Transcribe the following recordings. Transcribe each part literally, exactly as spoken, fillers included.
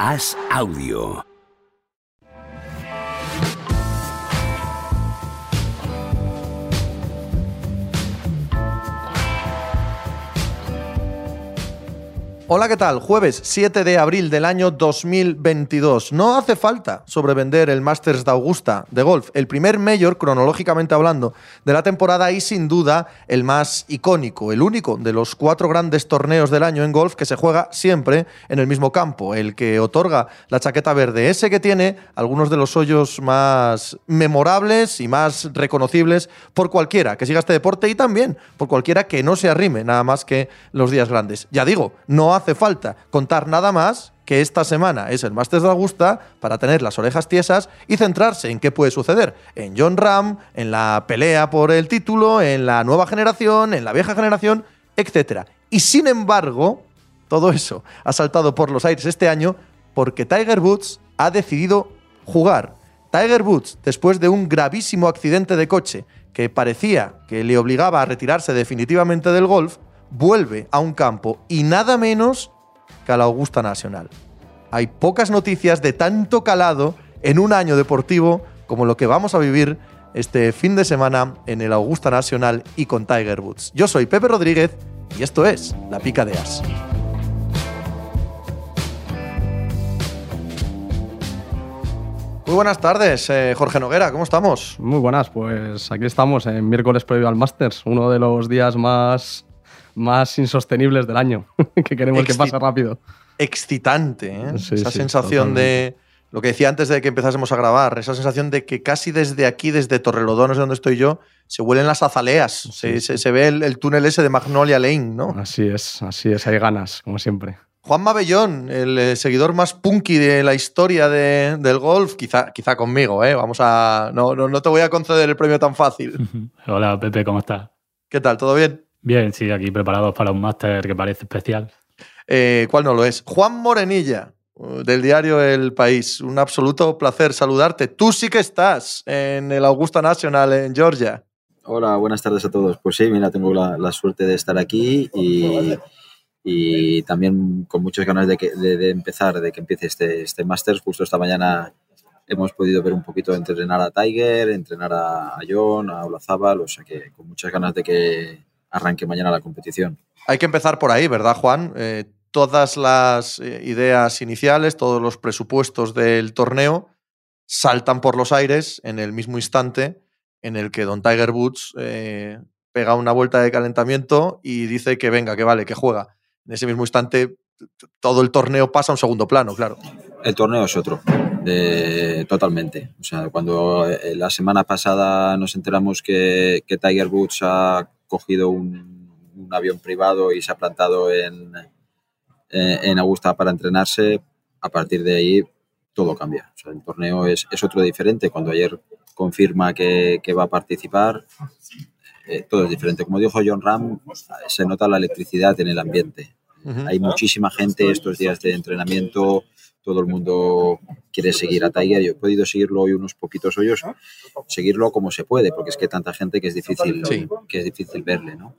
As Audio. Hola, ¿qué tal? Jueves siete de abril del año dos mil veintidós. No hace falta sobrevender el Masters de Augusta de golf, el primer Major, cronológicamente hablando, de la temporada y sin duda el más icónico, el único de los cuatro grandes torneos del año en golf que se juega siempre en el mismo campo, el que otorga la chaqueta verde, ese que tiene algunos de los hoyos más memorables y más reconocibles por cualquiera que siga este deporte y también por cualquiera que no se arrime nada más que los días grandes. Ya digo, no hace falta contar nada más que esta semana es el Masters de Augusta para tener las orejas tiesas y centrarse en qué puede suceder. En Jon Rahm, en la pelea por el título, en la nueva generación, en la vieja generación, etcétera. Y sin embargo, todo eso ha saltado por los aires este año porque Tiger Woods ha decidido jugar. Tiger Woods, después de un gravísimo accidente de coche que parecía que le obligaba a retirarse definitivamente del golf, vuelve a un campo y nada menos que a la Augusta National. Hay pocas noticias de tanto calado en un año deportivo como lo que vamos a vivir este fin de semana en el Augusta National y con Tiger Woods. Yo soy Pepe Rodríguez y esto es La Pica de As. Muy buenas tardes, eh, Jorge Noguera, ¿cómo estamos? Muy buenas, pues aquí estamos en miércoles previo al Masters, uno de los días más... más insostenibles del año, que queremos Excit- que pase rápido. Excitante, ¿eh? Sí, esa sí, sensación totalmente. de, lo que decía antes de que empezásemos a grabar, esa sensación de que casi desde aquí, desde Torrelodones, donde estoy yo, se huelen las azaleas, Sí, se, sí. se, se ve el, el túnel ese de Magnolia Lane, ¿no? Así es, así es, hay ganas, como siempre. Juan Mabellón, el eh, seguidor más punky de la historia de, del golf, quizá, quizá conmigo, ¿eh? Vamos a, no, no, no te voy a conceder el premio tan fácil. Hola, Pepe, ¿cómo estás? ¿Qué tal? ¿Todo bien? Bien, sí, aquí preparados para un máster que parece especial. Eh, ¿Cuál no lo es? Juan Morenilla, del diario El País. Un absoluto placer saludarte. Tú sí que estás en el Augusta National en Georgia. Hola, buenas tardes a todos. Pues sí, mira, tengo la, la suerte de estar aquí y, y también con muchas ganas de, que, de, de empezar, de que empiece este, este Masters. Justo esta mañana hemos podido ver un poquito de entrenar a Tiger, entrenar a, a Jon, a Olazábal, o sea que con muchas ganas de que arranque mañana la competición. Hay que empezar por ahí, ¿verdad, Juan? Eh, todas las eh, ideas iniciales, todos los presupuestos del torneo saltan por los aires en el mismo instante en el que don Tiger Woods eh, pega una vuelta de calentamiento y dice que venga, que vale, que juega. En ese mismo instante todo el torneo pasa a un segundo plano, claro. El torneo es otro, de, totalmente. O sea, cuando eh, la semana pasada nos enteramos que, que Tiger Woods ha cogido un, un avión privado y se ha plantado en, eh, en Augusta para entrenarse, a partir de ahí todo cambia. O sea, el torneo es, es otro diferente. Cuando ayer confirma que, que va a participar, eh, todo es diferente. Como dijo Jon Rahm, se nota la electricidad en el ambiente. Uh-huh. Hay muchísima gente estos días de entrenamiento, todo el mundo quiere seguir a Tiger. Yo he podido seguirlo hoy unos poquitos hoyos, seguirlo como se puede, porque es que hay tanta gente que es difícil, sí. que es difícil verle, ¿no?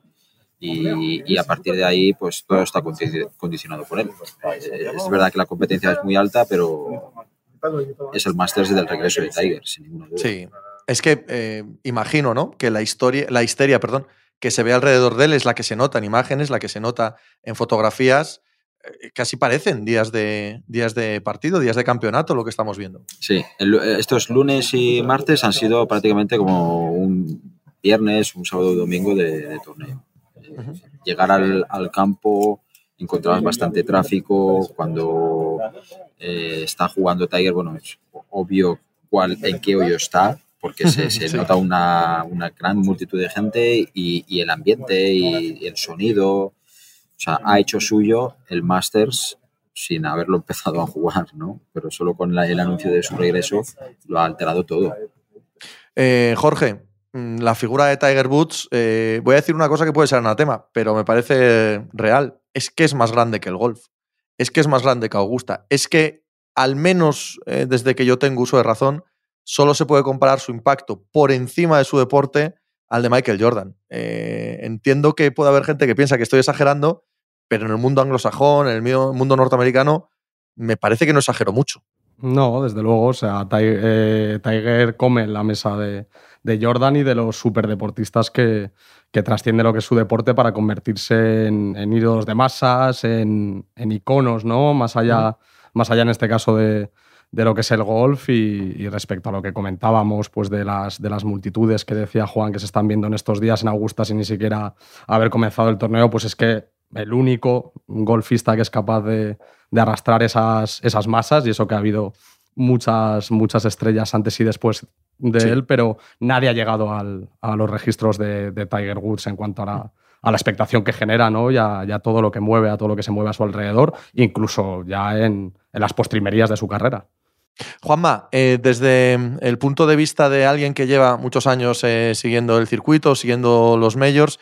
Y, y a partir de ahí, pues todo está condicionado por él. Eh, es verdad que la competencia es muy alta, pero es el Masters del regreso de Tiger, sin ninguna duda. Sí, es que eh, imagino, ¿no? Que la historia, la histeria, perdón, que se ve alrededor de él es la que se nota en imágenes, la que se nota en fotografías. Eh, casi parecen días de, días de partido, días de campeonato, lo que estamos viendo. Sí, el, estos lunes y martes han sido prácticamente como un viernes, un sábado y domingo de, de torneo. Uh-huh. Eh, llegar al, al campo, encontrabas bastante tráfico. Cuando eh, está jugando Tiger, bueno, es obvio cuál, en qué hoyo está, porque se, se sí. nota una, una gran multitud de gente y, y el ambiente y, y el sonido. O sea, ha hecho suyo el Masters sin haberlo empezado a jugar, ¿no? Pero solo con la, el anuncio de su regreso lo ha alterado todo. Eh, Jorge, la figura de Tiger Woods, eh, voy a decir una cosa que puede ser anatema, pero me parece real. Es que es más grande que el golf. Es que es más grande que Augusta. Es que, al menos eh, desde que yo tengo uso de razón, solo se puede comparar su impacto por encima de su deporte al de Michael Jordan. Eh, entiendo que puede haber gente que piensa que estoy exagerando, pero en el mundo anglosajón, en el mundo norteamericano, me parece que no exagero mucho. No, desde luego, o sea, Tiger, eh, Tiger come en la mesa de, de Jordan y de los superdeportistas que, que trasciende lo que es su deporte para convertirse en, en ídolos de masas, en, en iconos, ¿no? Más allá, uh-huh. más allá en este caso de, de lo que es el golf y, y respecto a lo que comentábamos, pues de las, de las multitudes que decía Juan que se están viendo en estos días en Augusta sin ni siquiera haber comenzado el torneo, pues es que el único golfista que es capaz de, de arrastrar esas, esas masas, y eso que ha habido muchas, muchas estrellas antes y después de sí. él, pero nadie ha llegado al, a los registros de, de Tiger Woods en cuanto a la, a la expectación que genera, ¿no? y, a, y a todo lo que mueve, a todo lo que se mueve a su alrededor, incluso ya en, en las postrimerías de su carrera. Juanma, eh, desde el punto de vista de alguien que lleva muchos años eh, siguiendo el circuito, siguiendo los majors,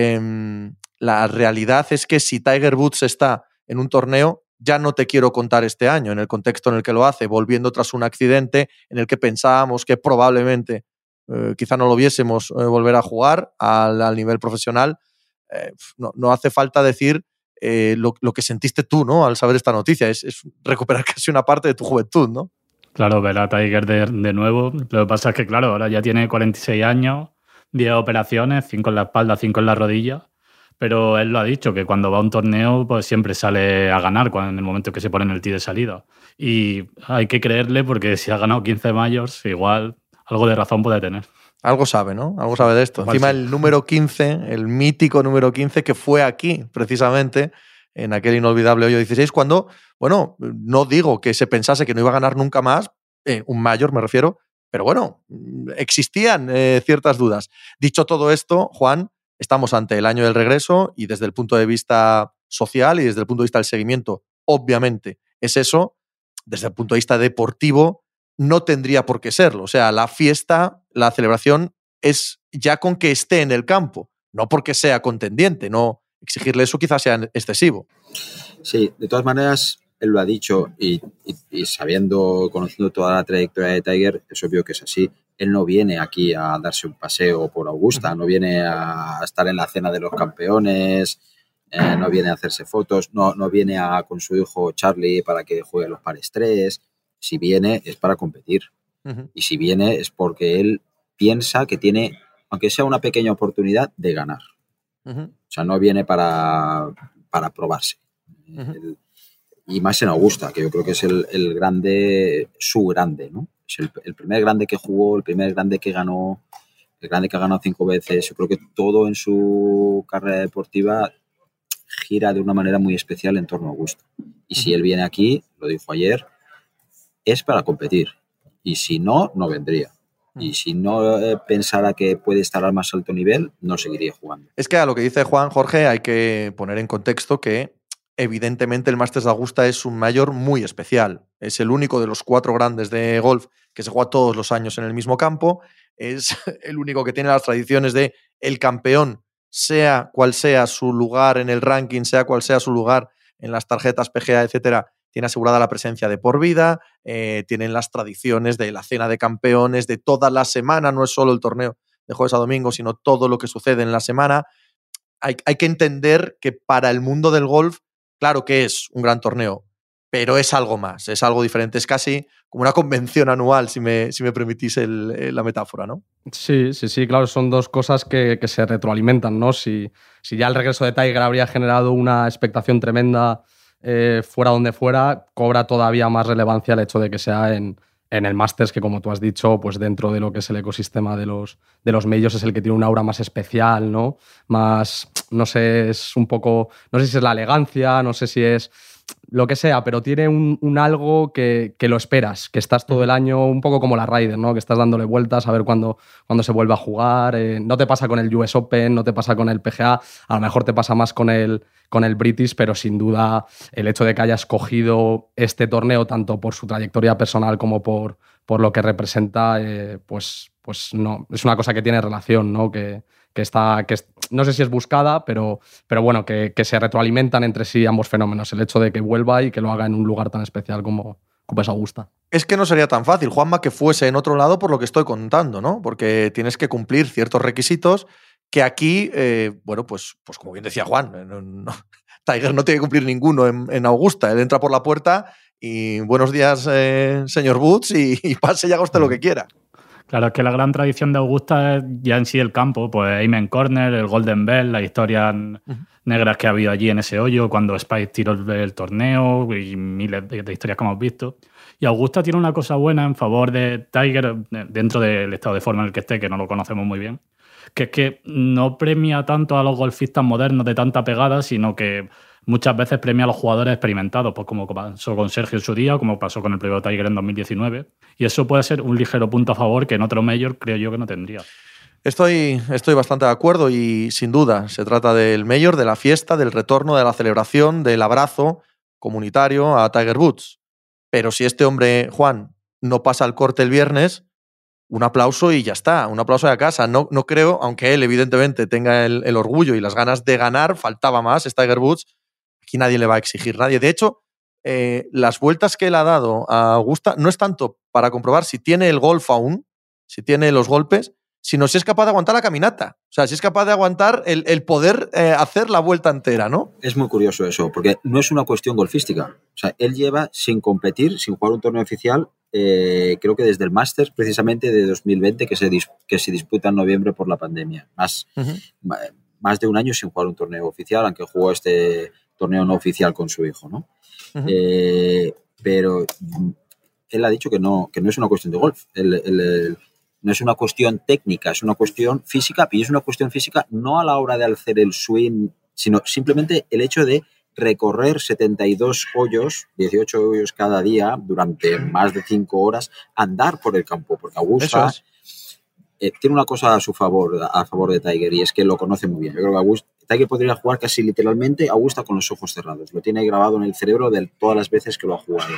eh, la realidad es que si Tiger Woods está en un torneo, ya no te quiero contar este año, en el contexto en el que lo hace, volviendo tras un accidente en el que pensábamos que probablemente eh, quizá no lo viésemos eh, volver a jugar al, al nivel profesional, eh, no, no hace falta decir eh, lo, lo que sentiste tú, ¿no? Al saber esta noticia, es, es recuperar casi una parte de tu juventud, ¿no? Claro, ver a Tiger de, de nuevo. Lo que pasa es que, claro, ahora ya tiene cuarenta y seis años, diez operaciones, cinco en la espalda, cinco en la rodilla. Pero él lo ha dicho, que cuando va a un torneo pues siempre sale a ganar cuando, en el momento que se pone en el tee de salida. Y hay que creerle porque si ha ganado quince majors, igual algo de razón puede tener. Algo sabe, ¿no? Algo sabe de esto. Igual Encima sí. El número quince, el mítico número quince que fue aquí, precisamente, en aquel inolvidable hoyo dieciséis, cuando, bueno, no digo que se pensase que no iba a ganar nunca más, eh, un mayor me refiero, pero bueno, existían eh, ciertas dudas. Dicho todo esto, Juan, estamos ante el año del regreso y desde el punto de vista social y desde el punto de vista del seguimiento, obviamente es eso. Desde el punto de vista deportivo, no tendría por qué serlo. O sea, la fiesta, la celebración es ya con que esté en el campo, no porque sea contendiente, no exigirle eso quizás sea excesivo. Sí, de todas maneras, él lo ha dicho y, y, y sabiendo, conociendo toda la trayectoria de Tiger, es obvio que es así. Él no viene aquí a darse un paseo por Augusta, no viene a estar en la cena de los campeones, eh, no viene a hacerse fotos, no, no viene a, con su hijo Charlie para que juegue los pares tres. Si viene es para competir. Uh-huh. Y si viene es porque él piensa que tiene, aunque sea una pequeña oportunidad, de ganar. Uh-huh. O sea, no viene para, para probarse. Uh-huh. El, y más en Augusta, que yo creo que es el, el grande, su grande, ¿no? Es el, el primer grande que jugó, el primer grande que ganó, el grande que ha ganado cinco veces. Yo creo que todo en su carrera deportiva gira de una manera muy especial en torno a Augusta. Y si él viene aquí, lo dijo ayer, es para competir. Y si no, no vendría. Y si no eh, pensara que puede estar al más alto nivel, no seguiría jugando. Es que a lo que dice Juan, Jorge, hay que poner en contexto que evidentemente el Masters de Augusta es un mayor muy especial. Es el único de los cuatro grandes de golf que se juega todos los años en el mismo campo. Es el único que tiene las tradiciones de el campeón, sea cual sea su lugar en el ranking, sea cual sea su lugar en las tarjetas P G A, etcétera, tiene asegurada la presencia de por vida, eh, tienen las tradiciones de la cena de campeones, de toda la semana, no es solo el torneo de jueves a domingo, sino todo lo que sucede en la semana. Hay, hay que entender que para el mundo del golf, claro que es un gran torneo, pero es algo más, es algo diferente, es casi como una convención anual, si me, si me permitís el, el, la metáfora, ¿no? Sí, sí, sí, claro, son dos cosas que, que se retroalimentan, ¿no? Si, si ya el regreso de Tiger habría generado una expectación tremenda eh, fuera donde fuera, cobra todavía más relevancia el hecho de que sea en, en el Masters, que como tú has dicho, pues dentro de lo que es el ecosistema de los, de los medios es el que tiene un aura más especial, ¿no? Más, no sé, es un poco, no sé si es la elegancia, no sé si es lo que sea, pero tiene un, un algo que, que lo esperas, que estás todo el año un poco como la Ryder, ¿no? Que estás dándole vueltas a ver cuándo, cuándo se vuelve a jugar. Eh, no te pasa con el U S Open, no te pasa con el P G A, a lo mejor te pasa más con el, con el British, pero sin duda el hecho de que haya escogido este torneo tanto por su trayectoria personal como por, por lo que representa, eh, pues, pues no, es una cosa que tiene relación, ¿no? Que, que está, que es, no sé si es buscada, pero, pero bueno, que, que se retroalimentan entre sí ambos fenómenos. El hecho de que vuelva y que lo haga en un lugar tan especial como, como es Augusta. Es que no sería tan fácil, Juanma, que fuese en otro lado por lo que estoy contando, ¿no? Porque tienes que cumplir ciertos requisitos que aquí, eh, bueno, pues, pues como bien decía Juan, no, no, Tiger no tiene que cumplir ninguno en, en Augusta. Él entra por la puerta y buenos días, eh, señor Woods, y, y pase y haga usted lo que quiera. Claro, es que la gran tradición de Augusta es ya en sí el campo, pues Amen Corner, el Golden Bell, las historias uh-huh. negras que ha habido allí en ese hoyo, cuando Spice tiró el, el torneo y miles de, de historias que hemos visto. Y Augusta tiene una cosa buena en favor de Tiger dentro del estado de forma en el que esté, que no lo conocemos muy bien, que es que no premia tanto a los golfistas modernos de tanta pegada, sino que muchas veces premia a los jugadores experimentados, pues como pasó con Sergio en su día, como pasó con el propio Tiger en dos mil diecinueve. Y eso puede ser un ligero punto a favor que en otro Major creo yo que no tendría. Estoy, estoy bastante de acuerdo y sin duda se trata del Major, de la fiesta, del retorno, de la celebración, del abrazo comunitario a Tiger Woods. Pero si este hombre, Juan, no pasa el corte el viernes, un aplauso y ya está, un aplauso de casa. No, no creo, aunque él evidentemente tenga el, el orgullo y las ganas de ganar, faltaba más, es Tiger Woods. Aquí nadie le va a exigir, nadie. De hecho, eh, las vueltas que él ha dado a Augusta no es tanto para comprobar si tiene el golf aún, si tiene los golpes, sino si es capaz de aguantar la caminata. O sea, si es capaz de aguantar el, el poder eh, hacer la vuelta entera, ¿no? Es muy curioso eso, porque no es una cuestión golfística. O sea, él lleva sin competir, sin jugar un torneo oficial, eh, creo que desde el Masters, precisamente de dos mil veinte, que se, dis- que se disputa en noviembre por la pandemia. Más, uh-huh. ma- más de un año sin jugar un torneo oficial, aunque jugó este torneo no oficial con su hijo, ¿no? Uh-huh. Eh, pero él ha dicho que no, que no es una cuestión de golf. El, el, el, no es una cuestión técnica, es una cuestión física, y es una cuestión física no a la hora de hacer el swing, sino simplemente el hecho de recorrer setenta y dos hoyos, dieciocho hoyos cada día, durante más de cinco horas, andar por el campo, porque Augusta es. eh, tiene una cosa a su favor, a favor de Tiger, y es que lo conoce muy bien. Yo creo que Augusta, Tiger podría jugar casi literalmente Augusta con los ojos cerrados, lo tiene grabado en el cerebro de todas las veces que lo ha jugado.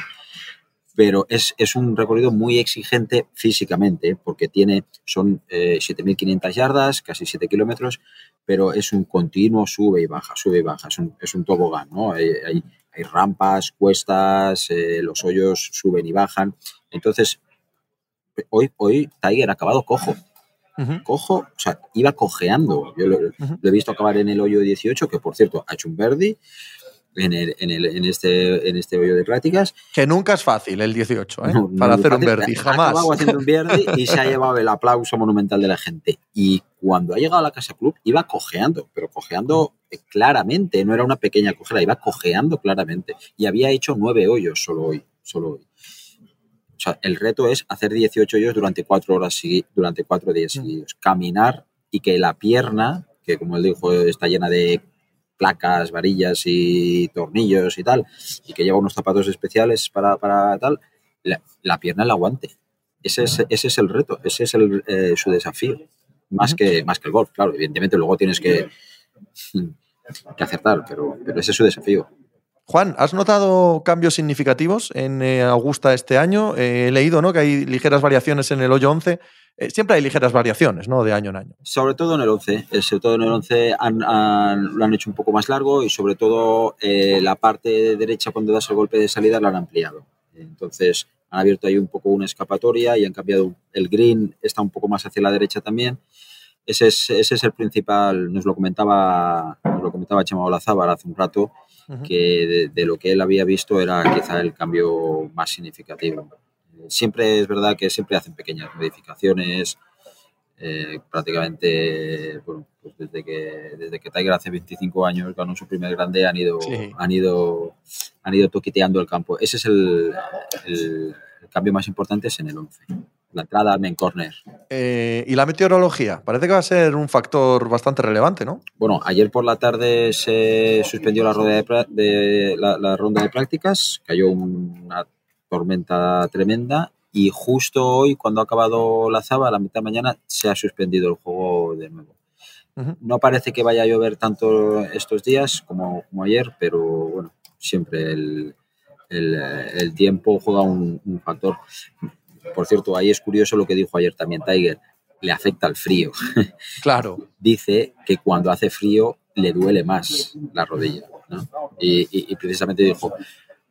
Pero es, es un recorrido muy exigente físicamente, porque tiene, son eh, siete mil quinientas yardas, casi siete kilómetros, pero es un continuo sube y baja, sube y baja, es un, es un tobogán, ¿no? Hay, hay, hay rampas, cuestas, eh, los hoyos suben y bajan. Entonces, hoy, hoy Tiger ha acabado cojo. Uh-huh. Cojo, o sea, iba cojeando. Yo lo, uh-huh. lo he visto acabar en el hoyo dieciocho, que por cierto ha hecho un birdie. En, el, en, el, en, este, en este hoyo de prácticas. Que nunca es fácil el dieciocho, ¿eh? No, no para hacer fácil, un birdie, jamás. Ha acabado haciendo un birdie y se ha llevado el aplauso monumental de la gente. Y cuando ha llegado a la Casa Club iba cojeando, pero cojeando claramente, no era una pequeña cojera, iba cojeando claramente. Y había hecho nueve hoyos solo hoy. Solo hoy. O sea, el reto es hacer dieciocho hoyos durante cuatro horas durante cuatro días seguidos. Caminar y que la pierna, que como él dijo está llena de placas, varillas y tornillos y tal, y que lleva unos zapatos especiales para, para tal, la, la pierna la aguante. Ese es, ese es el reto, ese es el, eh, su desafío, más, uh-huh. que, más que el golf. Claro, evidentemente luego tienes que, que acertar, pero, pero ese es su desafío. Juan, ¿has notado cambios significativos en eh, Augusta este año? Eh, he leído, ¿no?, que hay ligeras variaciones en el hoyo once. Eh, siempre hay ligeras variaciones, ¿no?, de año en año. Sobre todo en el once. Eh, sobre todo en el once han, han, lo han hecho un poco más largo y sobre todo eh, la parte derecha cuando das el golpe de salida la han ampliado. Entonces han abierto ahí un poco una escapatoria y han cambiado el green, está un poco más hacia la derecha también. Ese es, ese es el principal, nos lo comentaba, nos lo comentaba Chema Olazábal hace un rato, uh-huh. que de, de lo que él había visto era quizá el cambio más significativo. Siempre es verdad que siempre hacen pequeñas modificaciones, eh, prácticamente, bueno, pues desde que desde que Tiger hace veinticinco años ganó su primer grande han ido, sí. han ido, han ido toquiteando el campo. Ese es el, el, el cambio más importante, es en el once. La entrada al main corner. Eh, y la meteorología, parece que va a ser un factor bastante relevante, ¿no? Bueno, ayer por la tarde se suspendió la ronda de, pra- de, la, la ronda de prácticas, cayó una tormenta tremenda y justo hoy, cuando ha acabado la Zaba, a la mitad de mañana, se ha suspendido el juego de nuevo. Uh-huh. No parece que vaya a llover tanto estos días como, como ayer, pero bueno, siempre el, el, el tiempo juega un, un factor. Por cierto, ahí es curioso lo que dijo ayer también Tiger, le afecta el frío. Claro. Dice que cuando hace frío le duele más la rodilla, ¿no? Y, y, y precisamente dijo,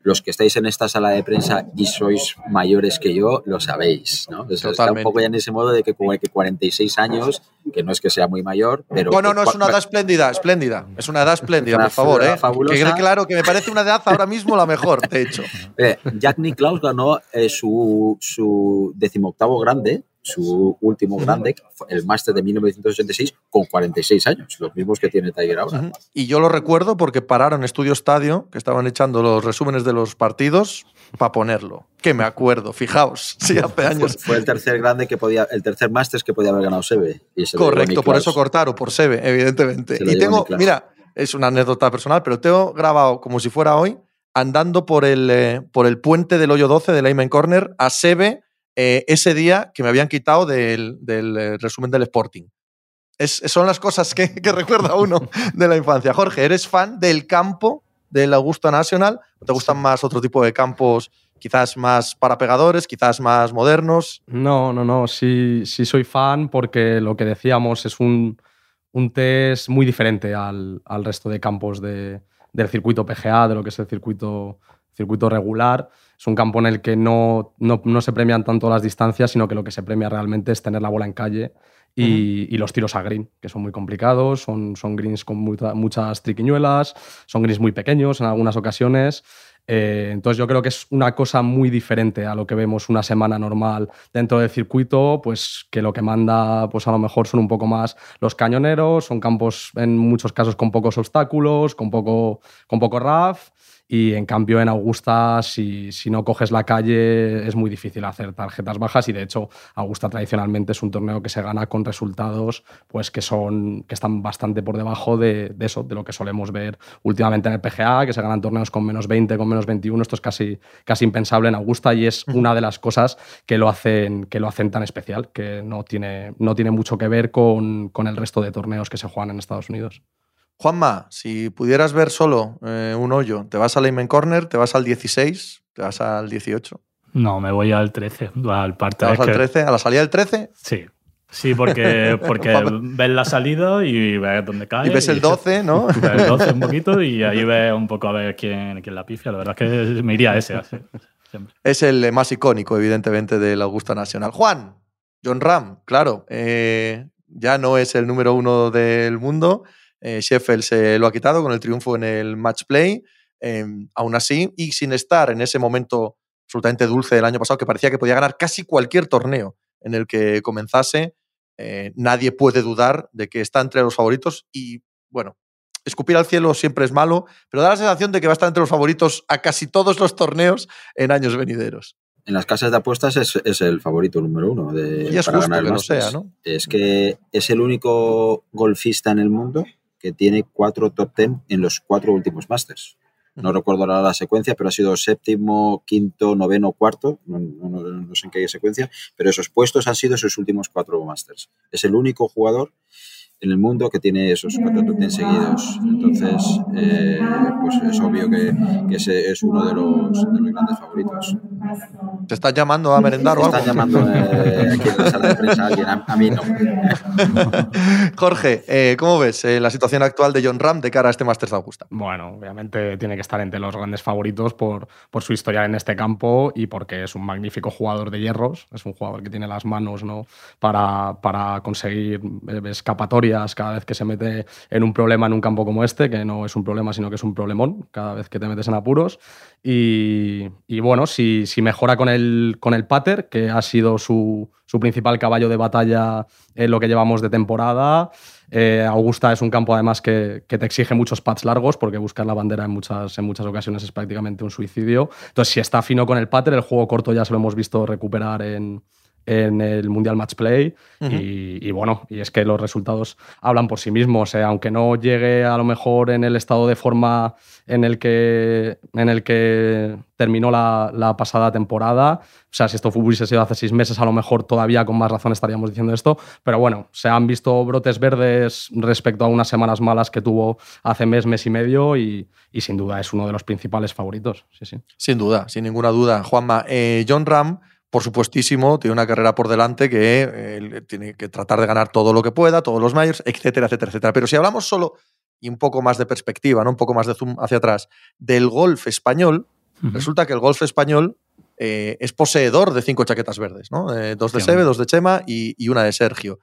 los que estáis en esta sala de prensa y sois mayores que yo, lo sabéis, ¿no? O sea, está un poco ya en ese modo de que, que cuarenta y seis años, que no es que sea muy mayor, pero... No, no, no, es una edad espléndida, espléndida. Es una edad espléndida, por favor, ¿eh? Fabulosa. Que quede claro que me parece una edad ahora mismo la mejor, de hecho. Eh, Jack Nicklaus ganó eh, su, su decimoctavo grande, su último grande, el Masters de mil novecientos ochenta y seis, con cuarenta y seis años, los mismos que tiene Tiger ahora. Uh-huh. Y yo lo recuerdo porque pararon Estudio Estadio, que estaban echando los resúmenes de los partidos, para ponerlo. Que me acuerdo, fijaos, sí, hace años. Fue, fue el tercer grande que podía, el tercer Masters que podía haber ganado Seve. Y se Correcto, por eso cortaron, por Seve, evidentemente. Y tengo, mira, es una anécdota personal, pero tengo grabado como si fuera hoy, andando por el, eh, por el puente del hoyo doce del Amen Corner a Seve, Eh, ese día que me habían quitado del, del eh, resumen del Sporting. Es, son las cosas que, que recuerda uno de la infancia. Jorge, ¿eres fan del campo del Augusta National? ¿O te gustan más otro tipo de campos, quizás más para pegadores, quizás más modernos? No, no, no. Sí, sí soy fan porque lo que decíamos es un, un test muy diferente al, al resto de campos de, del circuito P G A, de lo que es el circuito, circuito regular. Es un campo en el que no, no, no se premian tanto las distancias, sino que lo que se premia realmente es tener la bola en calle y, uh-huh. y los tiros a green, que son muy complicados, son, son greens con mucha, muchas triquiñuelas, son greens muy pequeños en algunas ocasiones. Eh, entonces yo creo que es una cosa muy diferente a lo que vemos una semana normal dentro del circuito, pues que lo que manda pues a lo mejor son un poco más los cañoneros, son campos en muchos casos con pocos obstáculos, con poco, con poco rough. Y en cambio en Augusta, si, si no coges la calle, es muy difícil hacer tarjetas bajas y de hecho Augusta tradicionalmente es un torneo que se gana con resultados pues, que, son, que están bastante por debajo de, de eso, de lo que solemos ver últimamente en el P G A, que se ganan torneos con menos veinte, con menos veintiuno. Esto es casi, casi impensable en Augusta y es una de las cosas que lo hacen, que lo hacen tan especial, que no tiene, no tiene mucho que ver con, con el resto de torneos que se juegan en Estados Unidos. Juanma, si pudieras ver solo eh, un hoyo, ¿te vas al Amen Corner, te vas al dieciséis, te vas al dieciocho? No, me voy al trece, al parte. ¿Te vas al trece? ¿A la salida del trece? Sí. Sí, porque, porque ves la salida y ves dónde cae. Y ves el doce, ¿no? Ves el doce un poquito y ahí ves un poco a ver quién, quién la pifia. La verdad es que me iría a ese. Así, siempre. Es el más icónico, evidentemente, del Augusta National. Juan, Jon Rahm, claro, eh, ya no es el número uno del mundo. Eh, Sheffield se lo ha quitado con el triunfo en el match play, eh, aún así, y sin estar en ese momento absolutamente dulce del año pasado, que parecía que podía ganar casi cualquier torneo en el que comenzase, eh, nadie puede dudar de que está entre los favoritos y, bueno, escupir al cielo siempre es malo, pero da la sensación de que va a estar entre los favoritos a casi todos los torneos en años venideros. En las casas de apuestas es, es el favorito número uno de, y es para justo ganar el que Masters. Lo sea, ¿no? Es que es el único golfista en el mundo que tiene cuatro top ten en los cuatro últimos Masters. No uh-huh. recuerdo ahora la secuencia, pero ha sido séptimo, quinto, noveno, cuarto, no, no, no sé en qué secuencia, pero esos puestos han sido sus últimos cuatro Masters. Es el único jugador en el mundo que tiene esos cuatro top ten seguidos. Entonces, eh, pues es obvio que, que ese es uno de los, de los grandes favoritos. ¿Te estás llamando a merendar o algo? ¿Te están llamando eh, aquí en la sala de prensa a alguien? A, a mí no. Jorge, eh, ¿cómo ves eh, la situación actual de Jon Rahm de cara a este Masters de Augusta? Bueno, obviamente tiene que estar entre los grandes favoritos por, por su historia en este campo y porque es un magnífico jugador de hierros. Es un jugador que tiene las manos, ¿no?, para, para conseguir escapatorias cada vez que se mete en un problema en un campo como este, que no es un problema, sino que es un problemón cada vez que te metes en apuros. Y, y bueno, si, si mejora con el, con el putter, que ha sido su, su principal caballo de batalla en lo que llevamos de temporada. Eh, Augusta es un campo además que, que te exige muchos putts largos, porque buscar la bandera en muchas, en muchas ocasiones es prácticamente un suicidio. Entonces, si está fino con el putter, el juego corto ya se lo hemos visto recuperar en... en el Mundial Match Play. Uh-huh. y, y bueno, y es que los resultados hablan por sí mismos, eh, aunque no llegue a lo mejor en el estado de forma en el que, en el que terminó la, la pasada temporada. O sea, si esto hubiese sido hace seis meses, a lo mejor todavía con más razón estaríamos diciendo esto, pero bueno, se han visto brotes verdes respecto a unas semanas malas que tuvo hace mes, mes y medio y, y sin duda es uno de los principales favoritos. Sí, sí. Sin duda, sin ninguna duda. Juanma, eh, Jon Rahm, por supuestísimo, tiene una carrera por delante que eh, tiene que tratar de ganar todo lo que pueda, todos los majors, etcétera, etcétera, etcétera. Pero si hablamos solo, y un poco más de perspectiva, ¿no?, un poco más de zoom hacia atrás, del golf español, Uh-huh. Resulta que el golf español eh, es poseedor de cinco chaquetas verdes, ¿no? Eh, dos de Sí. Seve, dos de Chema y, y una de Sergio.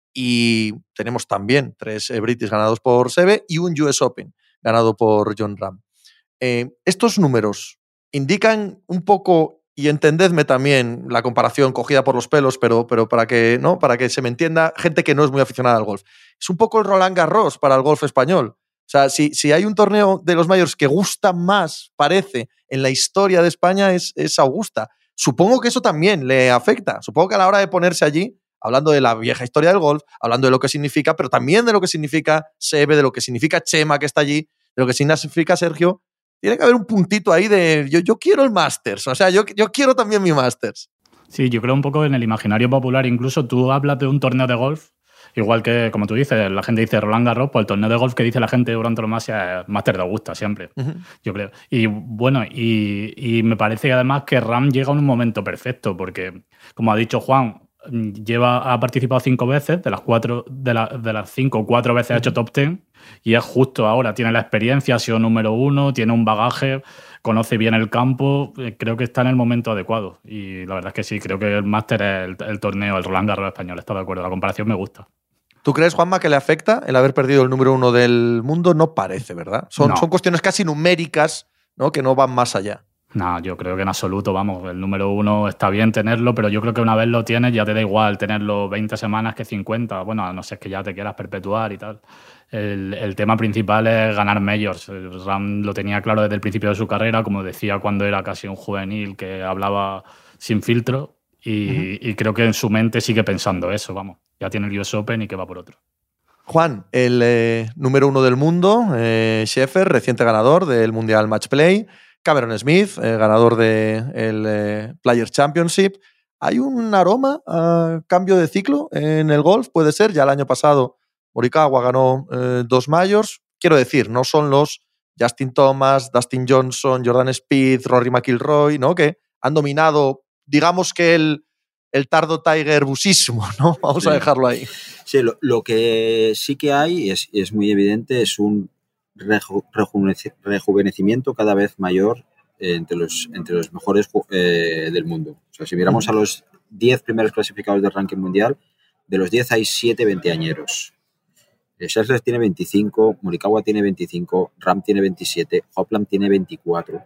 Y tenemos también tres eh, British ganados por Seve y un U S Open ganado por Jon Rahm. Eh, estos números indican un poco, y entendedme también la comparación cogida por los pelos, pero, pero para, que, ¿no? para que se me entienda, gente que no es muy aficionada al golf. Es un poco el Roland Garros para el golf español. O sea, si, si hay un torneo de los mayores que gusta más, parece, en la historia de España, es, es Augusta. Supongo que eso también le afecta. Supongo que a la hora de ponerse allí, hablando de la vieja historia del golf, hablando de lo que significa, pero también de lo que significa Seve, de lo que significa Chema, que está allí, de lo que significa Sergio, tiene que haber un puntito ahí de yo, yo quiero el Masters. O sea, yo, yo quiero también mi Masters. Sí, yo creo un poco en el imaginario popular, incluso tú hablas de un torneo de golf, igual que, como tú dices, la gente dice Roland Garros, pues el torneo de golf que dice la gente durante los más es Masters de Augusta, siempre, uh-huh. yo creo. Y bueno, y, y me parece además que Rahm llega en un momento perfecto, porque, como ha dicho Juan, lleva, ha participado cinco veces, de las cuatro, de, la, de las cinco, cuatro veces uh-huh. ha hecho top ten, y es justo ahora, tiene la experiencia, ha sido número uno, tiene un bagaje, conoce bien el campo, creo que está en el momento adecuado. Y la verdad es que sí, creo que el Máster es el, el torneo, el Roland Garros español, está de acuerdo, la comparación me gusta. ¿Tú crees, Juanma, que le afecta el haber perdido el número uno del mundo? No parece, ¿verdad? Son, no. son cuestiones casi numéricas, ¿no? Que no van más allá. No, yo creo que en absoluto, vamos, el número uno está bien tenerlo, pero yo creo que una vez lo tienes ya te da igual tenerlo veinte semanas que cincuenta. Bueno, a no ser que ya te quieras perpetuar y tal. El, el tema principal es ganar majors. Rahm lo tenía claro desde el principio de su carrera, como decía cuando era casi un juvenil que hablaba sin filtro y, uh-huh. y creo que en su mente sigue pensando eso, vamos. Ya tiene el U S Open y que va por otro. Juan, el eh, número uno del mundo, eh, Scheffler, reciente ganador del Mundial Match Play. Cameron Smith, eh, ganador del de eh, Players Championship. ¿Hay un aroma a cambio de ciclo en el golf? Puede ser. Ya el año pasado Morikawa ganó eh, dos majors. Quiero decir, no son los Justin Thomas, Dustin Johnson, Jordan Spieth, Rory McIlroy, ¿no? Que han dominado, digamos que el, el tardo Tiger busismo, ¿no? Vamos sí. a dejarlo ahí. Sí, lo, lo que sí que hay, es, es muy evidente, es un Reju, rejuvenecimiento cada vez mayor eh, entre, los, entre los mejores eh, del mundo. O sea, si miramos a los diez primeros clasificados del ranking mundial, de los diez hay siete veinteañeros. Scheffler tiene veinticinco, Morikawa tiene veinticinco, Rahm tiene veintisiete, Hopland tiene veinticuatro.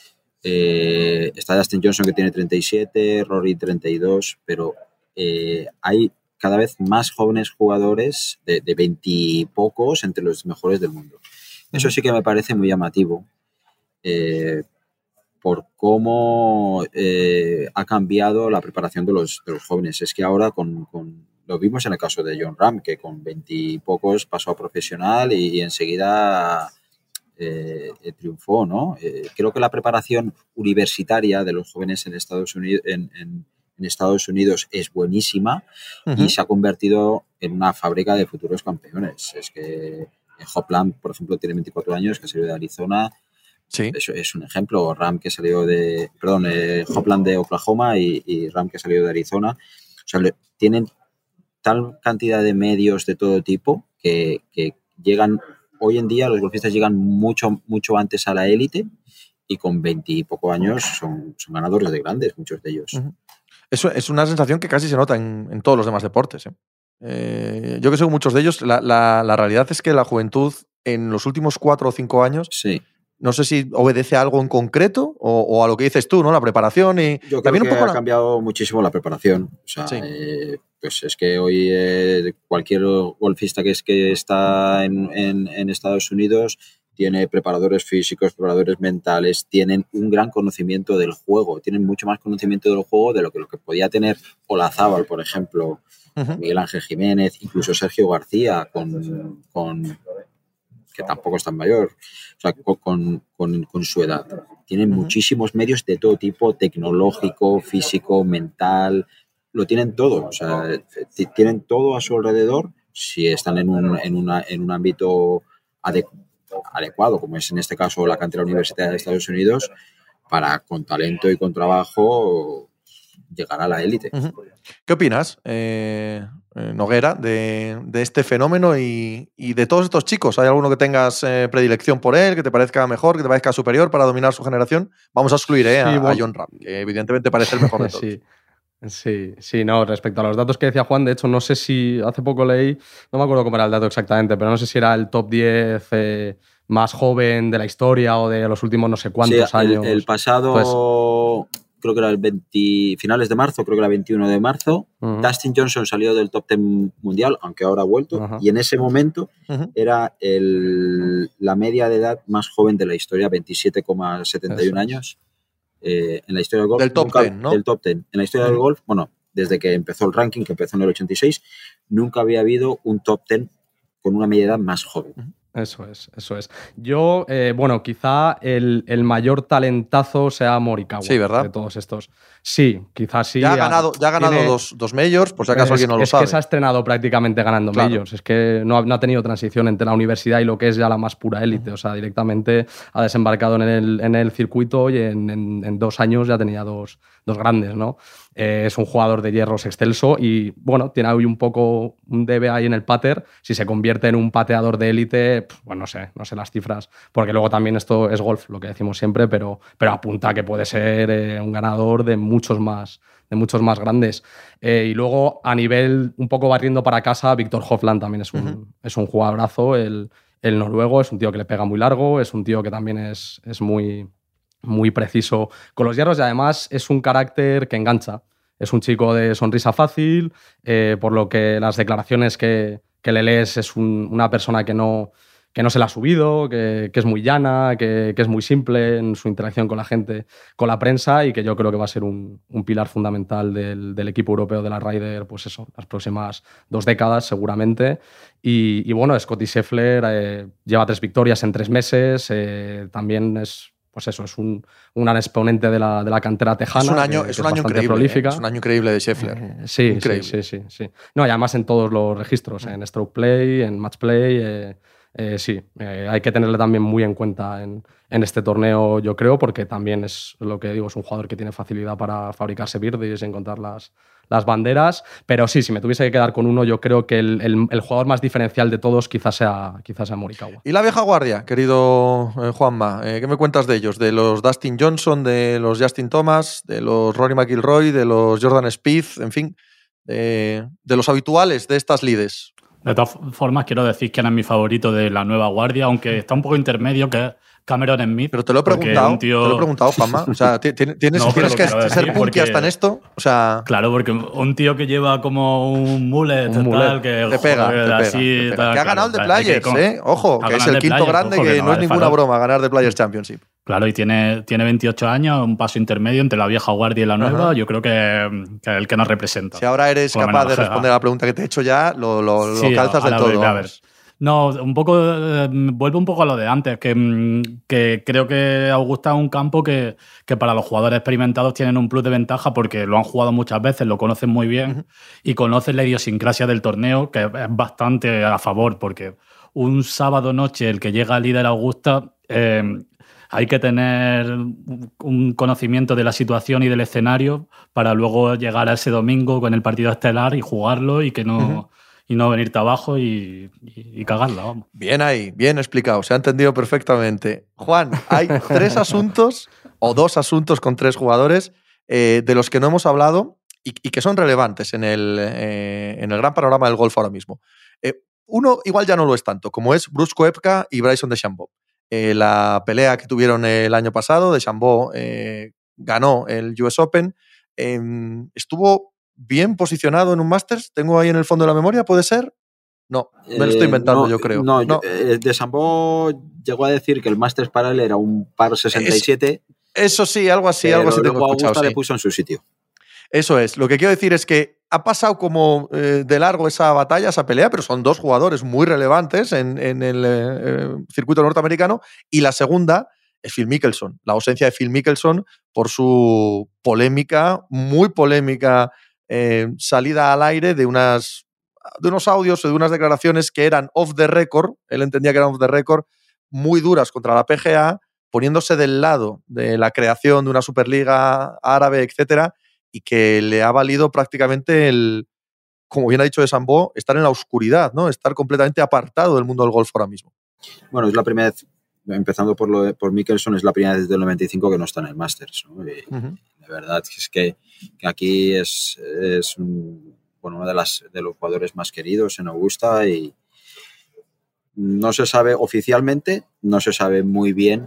Eh, está Dustin Johnson que tiene treinta y siete, Rory treinta y dos, pero eh, hay cada vez más jóvenes jugadores de, de veintipocos entre los mejores del mundo. Eso sí que me parece muy llamativo eh, por cómo eh, ha cambiado la preparación de los, de los jóvenes. Es que ahora con, con, lo vimos en el caso de Jon Rahm, que con veintipocos pasó a profesional y, y enseguida eh, triunfó, ¿no? Eh, creo que la preparación universitaria de los jóvenes en Estados Unidos, en, en, en Estados Unidos es buenísima uh-huh. y se ha convertido en una fábrica de futuros campeones. Es que Hopland, por ejemplo, tiene veinticuatro años, que salió de Arizona. Sí. Eso es un ejemplo. Rahm, que salió de... Perdón, eh, Hopland de Oklahoma y, y Rahm, que salió de Arizona. O sea, le, tienen tal cantidad de medios de todo tipo que, que llegan... Hoy en día los golfistas llegan mucho, mucho antes a la élite y con veintipocos años son, son ganadores de grandes, muchos de ellos. Uh-huh. Eso es una sensación que casi se nota en, en todos los demás deportes, ¿eh? Eh, yo que sé muchos de ellos, la, la, la realidad es que la juventud en los últimos cuatro o cinco años, sí. no sé si obedece a algo en concreto o, o a lo que dices tú, ¿no? La preparación y yo creo también que un poco ha la... cambiado muchísimo la preparación. O sea, sí. eh, pues es que hoy eh, cualquier golfista que es que está en, en, en Estados Unidos tiene preparadores físicos, preparadores mentales, tienen un gran conocimiento del juego, tienen mucho más conocimiento del juego de lo que, lo que podía tener Olazábal, por ejemplo. Uh-huh. Miguel Ángel Jiménez, incluso Sergio García, con, con que tampoco es tan mayor, o sea, con, con, con su edad. Tienen uh-huh. muchísimos medios de todo tipo, tecnológico, físico, mental, lo tienen todo, o sea, tienen todo a su alrededor si están en un, en una, en un ámbito adecu- adecuado, como es en este caso la cantera universitaria de Estados Unidos, para con talento y con trabajo llegará a la élite. Uh-huh. ¿Qué opinas, eh, Noguera, de, de este fenómeno y, y de todos estos chicos? ¿Hay alguno que tengas eh, predilección por él, que te parezca mejor, que te parezca superior para dominar su generación? Vamos a excluir eh, sí, a, bueno. a Jon Rahm, que evidentemente parece el mejor de todos. Sí. Sí, sí, no, respecto a los datos que decía Juan, de hecho, no sé si hace poco leí, no me acuerdo cómo era el dato exactamente, pero no sé si era el top diez eh, más joven de la historia o de los últimos no sé cuántos sí, el, años. El pasado, pues, creo que era el veinte, finales de marzo, creo que era el veintiuno de marzo, uh-huh. Dustin Johnson salió del top diez mundial, aunque ahora ha vuelto, uh-huh. y en ese momento uh-huh. era el, la media de edad más joven de la historia, veintisiete coma setenta y uno años. Eh, en la historia del golf. Del top nunca, diez, ¿no? Del top diez. En la historia uh-huh. del golf, bueno, desde que empezó el ranking, que empezó en el ochenta y seis, nunca había habido un top diez con una media edad más joven. Uh-huh. Eso es, eso es. Yo, eh, bueno, quizá el, el mayor talentazo sea Morikawa. Sí, ¿verdad? De todos estos. Sí, quizás sí. Ya ha ganado, ya ha ganado tiene, dos, dos majors, por si acaso es, alguien no lo es sabe. Es que se ha estrenado prácticamente ganando claro. majors. Es que no ha, no ha tenido transición entre la universidad y lo que es ya la más pura élite. Uh-huh. O sea, directamente ha desembarcado en el, en el circuito y en, en, en dos años ya tenía dos, dos grandes, ¿no? Eh, es un jugador de hierros excelso y, bueno, tiene hoy un poco un debe ahí en el pater. Si se convierte en un pateador de élite, pues, bueno, no sé, no sé las cifras, porque luego también esto es golf, lo que decimos siempre, pero, pero apunta que puede ser eh, un ganador de muchos más, de muchos más grandes. Eh, y luego, a nivel un poco barriendo para casa, Viktor Hovland también es un, uh-huh. es un jugadorazo. El, el noruego es un tío que le pega muy largo, es un tío que también es, es muy... muy preciso con los hierros y además es un carácter que engancha. Es un chico de sonrisa fácil, eh, por lo que las declaraciones que, que le lees es un, una persona que no, que no se la ha subido, que, que es muy llana, que, que es muy simple en su interacción con la gente, con la prensa y que yo creo que va a ser un, un pilar fundamental del, del equipo europeo de la Ryder, pues eso, las próximas dos décadas seguramente. Y, y bueno, Scottie Scheffler eh, lleva tres victorias en tres meses, eh, también es... Pues eso, es un, un gran exponente de la, de la cantera tejana. Es un año, que, es que un es año increíble. Prolífica. ¿eh? Es un año increíble de Scheffler. Eh, sí, increíble. sí, sí, sí, sí. No, y además en todos los registros, en stroke play, en match play. Eh, eh, sí, eh, hay que tenerle también muy en cuenta en, en este torneo, yo creo, porque también es lo que digo, es un jugador que tiene facilidad para fabricarse birdies y encontrar las, las banderas. Pero sí, si me tuviese que quedar con uno, yo creo que el, el, el jugador más diferencial de todos quizás sea, quizás sea Morikawa. ¿Y la vieja guardia, querido eh, Juanma? Eh, ¿Qué me cuentas de ellos? De los Dustin Johnson, de los Justin Thomas, de los Rory McIlroy, de los Jordan Spieth, en fin, de, de los habituales de estas lides. De todas formas, quiero decir que era mi favorito de la nueva guardia, aunque está un poco intermedio, que es Cameron Smith. Pero te lo he preguntado, tío... te lo he preguntado, Juanma. O sea, tienes, no, tienes que ser punky hasta en esto. O sea... Claro, porque un tío que lleva como un mullet, un mullet tal, que te pega, joder, te pega, así, te pega. Tal, que ha ganado el de Players, con, ¿eh? Ojo, que es el quinto players, grande, ojo, que, que no, no es ninguna fallar. broma ganar de Players Championship. Claro, y tiene, tiene veintiocho años, un paso intermedio entre la vieja guardia y la nueva. Ajá. Yo creo que, que es el que nos representa. Si ahora eres capaz de responder a la pregunta que te he hecho ya, lo, lo, sí, lo calzas del todo. A ver. No, un poco, eh, vuelvo un poco a lo de antes, que, que creo que Augusta es un campo que, que para los jugadores experimentados tienen un plus de ventaja porque lo han jugado muchas veces, lo conocen muy bien uh-huh. y conocen la idiosincrasia del torneo, que es bastante a favor, porque un sábado noche el que llega al líder Augusta, eh, hay que tener un conocimiento de la situación y del escenario para luego llegar a ese domingo con el partido estelar y jugarlo y que no... Uh-huh. Y no venirte abajo y, y, y cagarla, vamos. Bien ahí, bien explicado, se ha entendido perfectamente. Juan, hay tres asuntos, o dos asuntos con tres jugadores, eh, de los que no hemos hablado y, y que son relevantes en el, eh, en el gran panorama del golf ahora mismo. Eh, uno igual ya no lo es tanto, como es Brooks Koepka y Bryson DeChambeau. Eh, la pelea que tuvieron el año pasado, DeChambeau eh, ganó el U S Open, eh, estuvo... bien posicionado en un Masters, tengo ahí en el fondo de la memoria, ¿puede ser? No, me lo estoy inventando, eh, no, yo creo. No, no. Eh, DeChambeau llegó a decir que el Masters para él era un par sesenta y siete. Es, eso sí, algo así, algo así tengo escuchado. Augusta sí. le puso en su sitio. Eso es, lo que quiero decir es que ha pasado como eh, de largo esa batalla, esa pelea, pero son dos jugadores muy relevantes en, en el eh, circuito norteamericano, y la segunda es Phil Mickelson, la ausencia de Phil Mickelson por su polémica, muy polémica, Eh, salida al aire de, unas, de unos audios o de unas declaraciones que eran off the record, él entendía que eran off the record, muy duras contra la P G A, poniéndose del lado de la creación de una Superliga árabe, etcétera, y que le ha valido prácticamente el, como bien ha dicho de Sambo, estar en la oscuridad, ¿no? Estar completamente apartado del mundo del golf ahora mismo. Bueno, es la primera vez, empezando por lo de, por Mickelson, es la primera vez desde el noventa y cinco que no está en el Masters, ¿no? Y, uh-huh. De verdad es que, que aquí es, es un, bueno, uno de, las, de los jugadores más queridos en Augusta y no se sabe oficialmente, no se sabe muy bien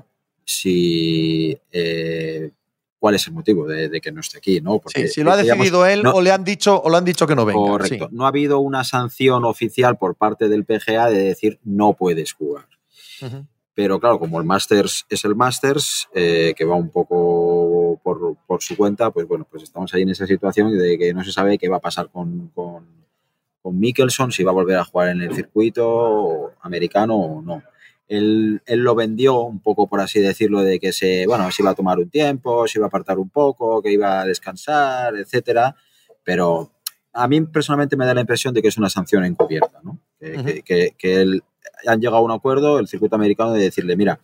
si eh, cuál es el motivo de, de que no esté aquí, ¿no? Porque, sí, si lo ha decidido digamos, él no, o le han dicho o le han dicho que no venga. Correcto. Sí. No ha habido una sanción oficial por parte del P G A de decir no puedes jugar. Uh-huh. Pero claro, como el Masters es el Masters, eh, que va un poco por, por su cuenta, pues bueno, pues estamos ahí en esa situación de que no se sabe qué va a pasar con, con, con Mickelson, si va a volver a jugar en el circuito americano o no. Él, él lo vendió un poco, por así decirlo, de que se, bueno, se iba a tomar un tiempo, se iba a apartar un poco, que iba a descansar, etcétera. Pero a mí personalmente me da la impresión de que es una sanción encubierta, ¿no? Que, uh-huh. que, que, que él han llegado a un acuerdo, el circuito americano, de decirle, mira,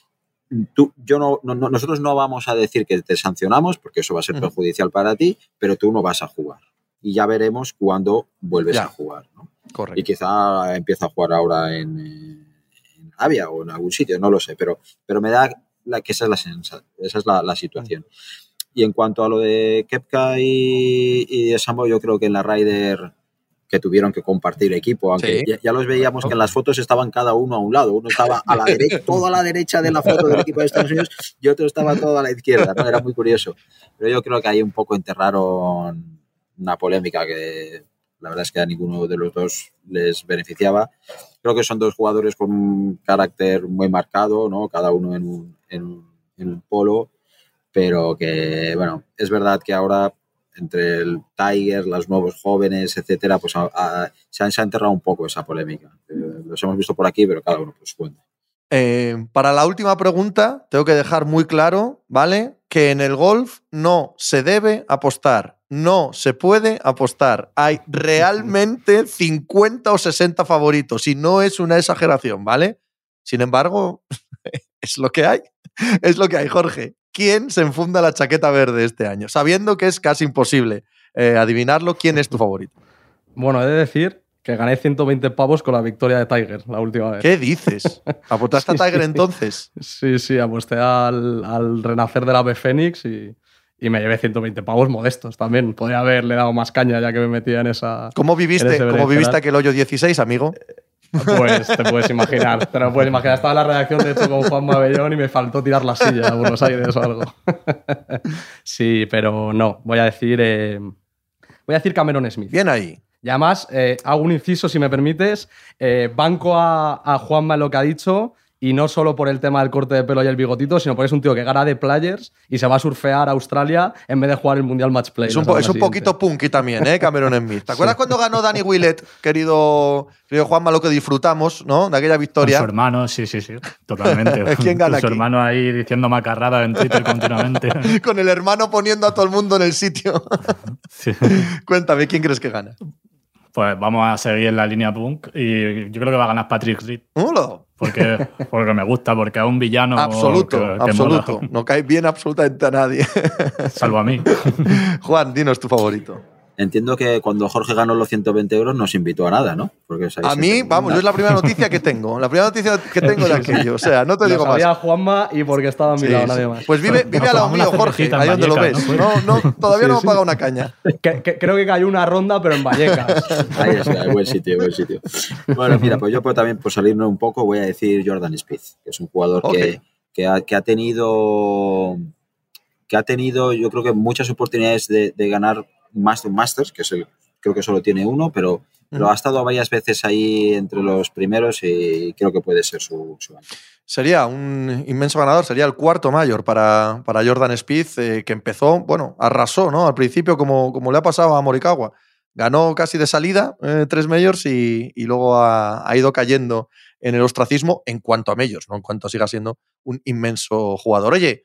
tú, yo no, no, nosotros no vamos a decir que te sancionamos, porque eso va a ser uh-huh. perjudicial para ti, pero tú no vas a jugar. Y ya veremos cuándo vuelves ya. a jugar, ¿no? Correcto. Y quizá empieza a jugar ahora en, en Arabia o en algún sitio, no lo sé, pero, pero me da la, que esa es la, sensa, esa es la, la situación. Uh-huh. Y en cuanto a lo de Koepka y, y de Sambo, yo creo que en la Ryder que tuvieron que compartir equipo, aunque sí. ya, ya los veíamos que en las fotos estaban cada uno a un lado, uno estaba a la derecha, todo a la derecha de la foto del equipo de Estados Unidos y otro estaba todo a la izquierda, ¿no? Era muy curioso, pero yo creo que ahí un poco enterraron una polémica que la verdad es que a ninguno de los dos les beneficiaba. Creo que son dos jugadores con un carácter muy marcado, ¿no? Cada uno en un, en un, en un polo, pero que, bueno, es verdad que ahora entre el Tiger, los nuevos jóvenes, etcétera, pues a, a, se, ha, se ha enterrado un poco esa polémica. Eh, los hemos visto por aquí, pero cada uno por su cuenta. Eh, para la última pregunta, tengo que dejar muy claro, ¿vale? Que en el golf no se debe apostar, no se puede apostar. Hay realmente cincuenta o sesenta favoritos y no es una exageración, ¿vale? Sin embargo, es lo que hay. Es lo que hay, Jorge. ¿Quién se enfunda la chaqueta verde este año? Sabiendo que es casi imposible eh, adivinarlo, ¿quién es tu favorito? Bueno, he de decir que gané ciento veinte pavos con la victoria de Tiger la última vez. ¿Qué dices? ¿Apostaste sí, a Tiger sí. entonces? Sí, sí, aposté al, al renacer del ave Fénix y, y me llevé ciento veinte pavos modestos también. Podría haberle dado más caña ya que me metía en esa... ¿Cómo viviste, ¿cómo viviste aquel hoyo dieciséis, amigo? Pues te puedes imaginar, te lo puedes imaginar. Estaba en la redacción, de hecho, con Juan Mabellón y me faltó tirar la silla a Buenos Aires o algo. Sí, pero no. Voy a decir... Eh, voy a decir Cameron Smith. Bien ahí. Y además, eh, hago un inciso, si me permites. Eh, banco a, a Juanma en lo que ha dicho, y no solo por el tema del corte de pelo y el bigotito, sino porque es un tío que gana de Players y se va a surfear a Australia en vez de jugar el Mundial Match Play. Es un, po- es un poquito punky también, ¿eh? Cameron Smith. ¿Te acuerdas sí. cuando ganó Danny Willett, querido, querido Juanma, lo que disfrutamos, ¿no? De aquella victoria. Con su hermano, sí, sí, sí, totalmente. ¿Quién gana Con su aquí? hermano ahí diciendo macarrada en Twitter continuamente. Con el hermano poniendo a todo el mundo en el sitio. Sí. Cuéntame, ¿quién crees que gana? Pues vamos a seguir en la línea punk y yo creo que va a ganar Patrick Reed. ¡Hola! Porque, porque me gusta, porque es un villano. Absoluto, que, que absoluto. mola. No cae bien absolutamente a nadie. Salvo a mí. Juan, dinos tu favorito. Entiendo que cuando Jorge ganó los ciento veinte euros no se invitó a nada, ¿no? Porque a mí, vamos, yo es la primera noticia que tengo. La primera noticia que tengo de aquello. O sea, no te lo digo sabía más. Juanma y porque estaba a mi sí, lado, sí. nadie más. Pues vive, vive al lado mío, Jorge, ahí donde lo ves. No, no, todavía sí, no me sí. ha pagado una caña. Que, que, creo que cayó una ronda, pero en Vallecas. Ahí está, buen sitio, buen sitio. Bueno, mira, pues yo puedo también, por salirme un poco, voy a decir Jordan Spieth, que es un jugador okay. que, que, ha, que ha tenido, que ha tenido, yo creo que muchas oportunidades de, de ganar más de un Masters, que es el creo que solo tiene uno, pero, pero ha estado varias veces ahí entre los primeros y creo que puede ser su, su año. Sería un inmenso ganador, sería el cuarto mayor para, para Jordan Spieth, eh, que empezó, bueno, arrasó, ¿no? Al principio, como, como le ha pasado a Morikawa. Ganó casi de salida eh, tres majors y, y luego ha, ha ido cayendo en el ostracismo en cuanto a majors, no en cuanto siga siendo un inmenso jugador. Oye,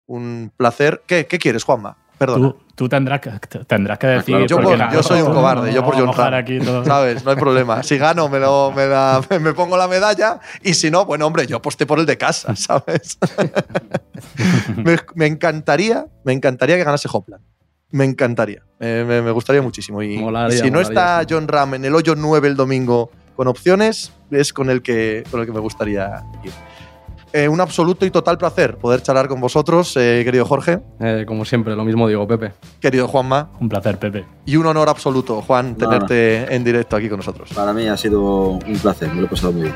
un placer. ¿Qué, qué quieres, Juanma? Perdona. Tú, tú tendrás, que, tendrás que decir... Yo, por, yo soy un cobarde, yo por John Ram, ¿sabes? No hay problema. Si gano, me, lo, me, la, me pongo la medalla y si no, bueno, hombre, yo aposté por el de casa, ¿sabes? me, me, encantaría, me encantaría que ganase Hopland. Me encantaría, me, me, me gustaría muchísimo. Y, Molaría, y si no molaría, está sí. Jon Rahm en el hoyo nueve el domingo con opciones, es con el que, con el que me gustaría ir. Eh, un absoluto y total placer poder charlar con vosotros, eh, querido Jorge. Eh, como siempre, lo mismo digo, Pepe. Querido Juanma. Un placer, Pepe. Y un honor absoluto, Juan, No, tenerte no. en directo aquí con nosotros. Para mí ha sido un placer, me lo he pasado muy bien.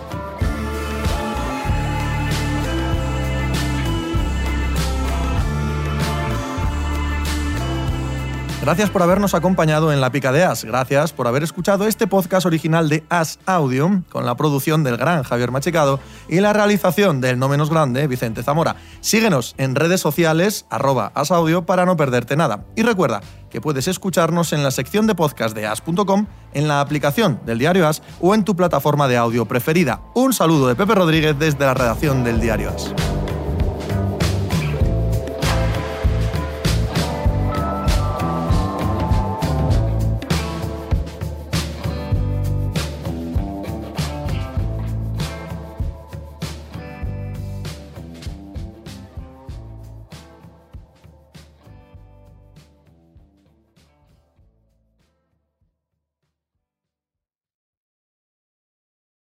Gracias por habernos acompañado en La Pica de As. Gracias por haber escuchado este podcast original de As Audio, con la producción del gran Javier Machicado y la realización del no menos grande Vicente Zamora. Síguenos en redes sociales, arroba asaudio, para no perderte nada. Y recuerda que puedes escucharnos en la sección de podcast de as punto com, en la aplicación del Diario As o en tu plataforma de audio preferida. Un saludo de Pepe Rodríguez desde la redacción del Diario As.